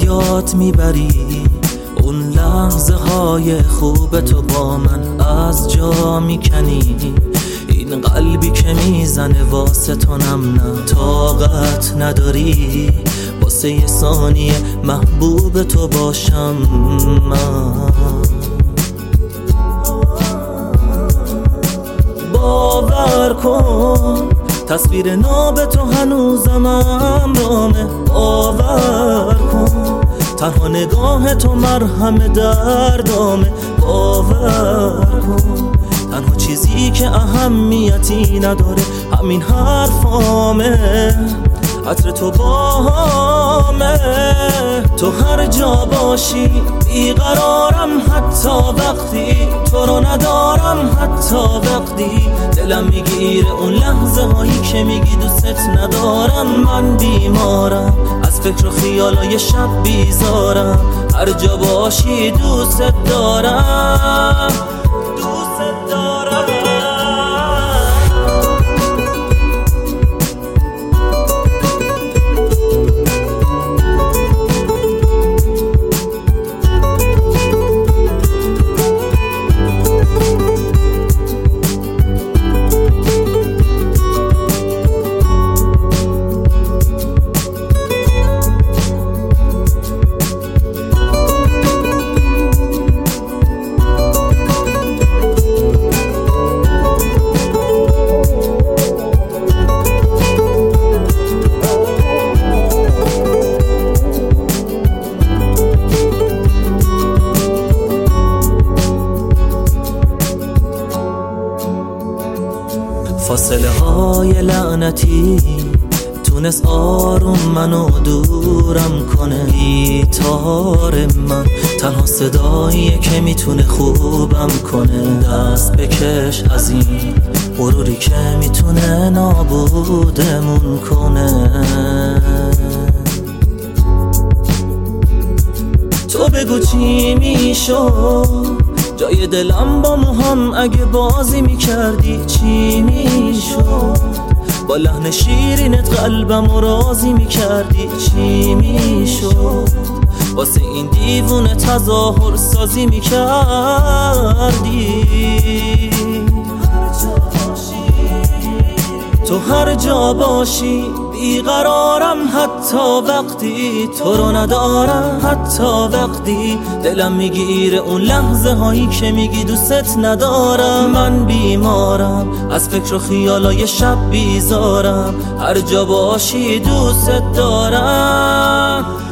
یاد میبری اون لحظه های خوب تو با من از جا میکنی. این قلبی که میزنه واسه تو نم نه طاقت نداری واسه یه ثانیه محبوب تو باشم من. باور کن تصویر ناب تو هنوزم امرامه. باور کن تنها نگاه تو مرهم دردامه. باور کن تنها چیزی که اهمیتی نداره همین حرفامه. عطر تو باهامه. تو هر جا باشی بیقرارم حتی وقتی تو رو ندارم. حتی وقتی دلم میگیره اون لحظه هایی که میگی دوست ندارم. من بیمارم از فکر و خیالای شب بیزارم. هر جا باشی دوست دارم. دوست دارم. فاصله های لعنتی تونست آروم منو دورم کنه. گیتار من تنها صداییه که میتونه خوبم کنه. دست بکش از این غروری که میتونه نابودمون کنه. تو بگو چی میشد جای دلم با موهام اگه بازی میکردی چی میشد؟ با لحن شیرینت قلبم راضی میکردی چی میشد؟ واسه این دیوونه تظاهر سازی میکردی. تو هر جا باشی بیقرارم حتی وقتی تو رو ندارم. حتی وقتی دلم میگیره اون لحظه هایی که میگی دوست ندارم. من بیمارم از فکر و خیالای شب بیزارم. هر جا باشی دوست دارم.